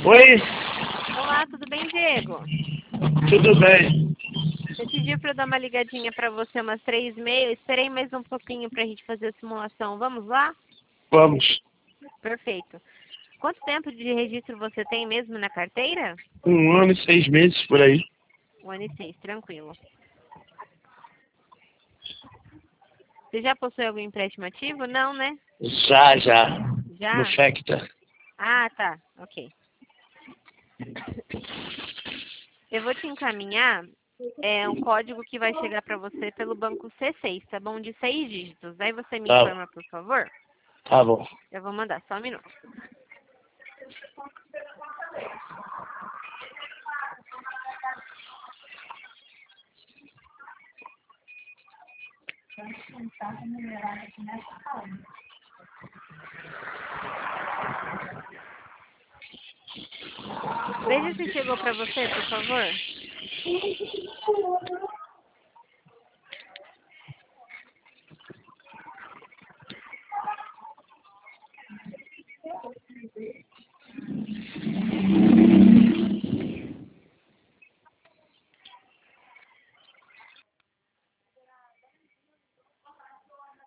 Oi, Olá, tudo bem, Diego? tudo bem? Você pediu para eu dar uma ligadinha para você umas 3h30. Esperei mais um pouquinho para a gente fazer a simulação. Vamos lá? Vamos. Perfeito. Quanto tempo de registro você tem mesmo na carteira? 1 ano e 6 meses por aí. 1 ano e 6, tranquilo. Você já possui algum empréstimo ativo? Não, né? Já. No Já? Factor. Ah, tá. Ok. Eu vou te encaminhar um código que vai chegar para você pelo banco C6, tá bom? De 6 dígitos. Aí você me Tá, informa, por favor. tá bom. Eu vou mandar, só um minuto. Veja se chegou para você, por favor.